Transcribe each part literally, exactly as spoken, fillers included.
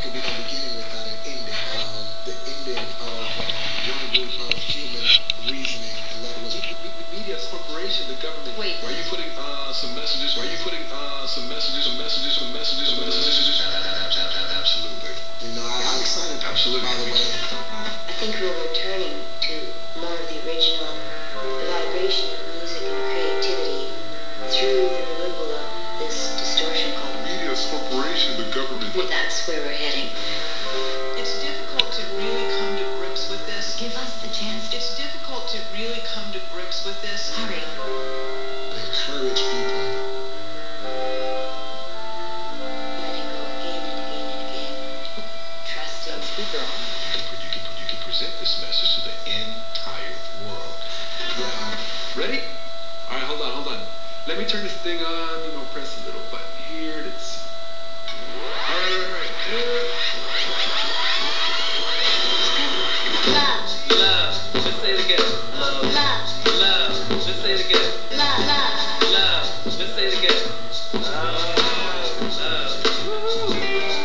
could be no beginning without an ending. Um, the ending of um, one group of human reasoning, and that was media as corporation, the government. Wait. Why are you putting uh, some messages? Why are you putting uh, some messages? Some messages? Some messages? Some messages? Absolutely. You know, I, I'm excited. Absolutely. By the way, I think we're returning to more of the original, the vibration of music and creativity through the removal of this distortion called Media as corporation, the government. Well, that's where we're heading. It's difficult to really come to grips with this. Give us the chance. It's difficult to really come to grips with this. Hurry. encourage people. Letting go again and again and again. Trusting. Speaker on. You can, you can present this message to the entire world. Yeah. Ready? All right, hold on, hold on. Let me turn this thing on, you know, press a little button here. It's... All right, all right, all right. Love. Love. Let's say it again. Love. Love. Love. Let's say it again. Love. Love. Love. Let's say it again. Love. Love. Woo.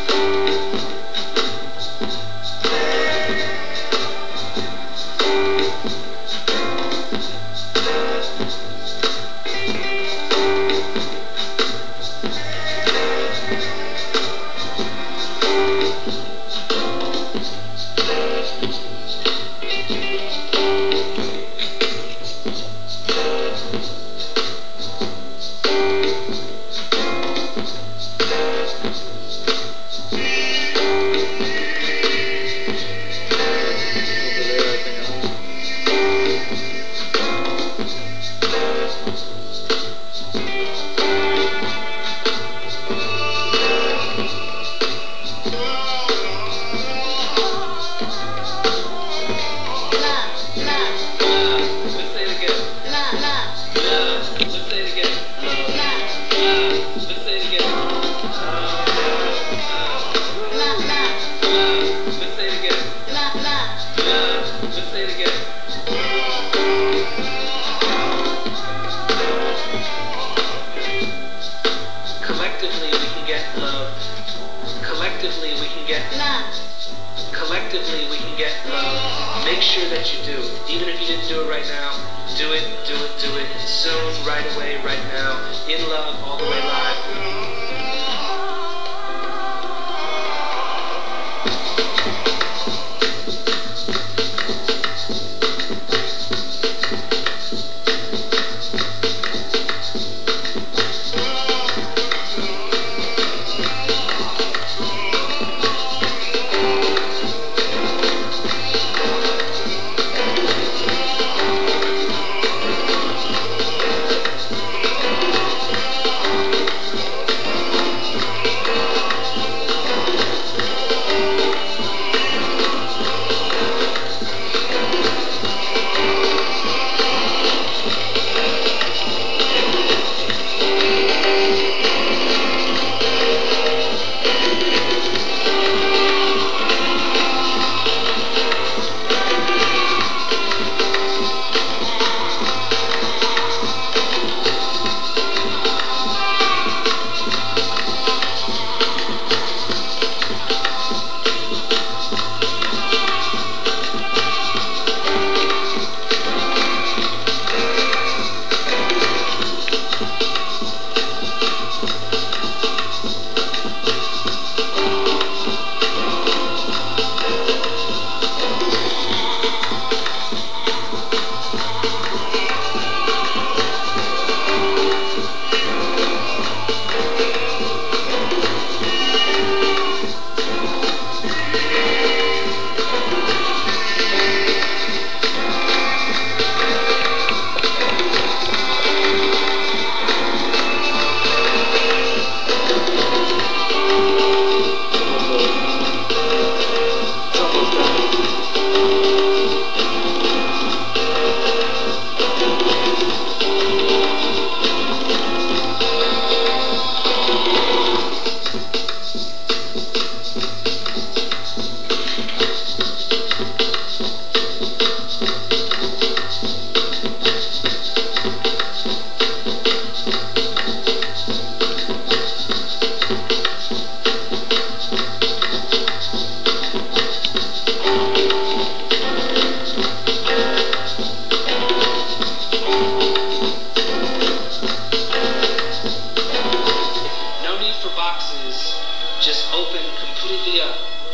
Collectively, we can get love. Collectively, we can get Love. Collectively, we can get love. Make sure that you do. Even if you didn't do it right now, do it, do it, do it. Soon, right away, right now. In love, all the way live.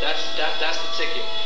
That's that that's the ticket.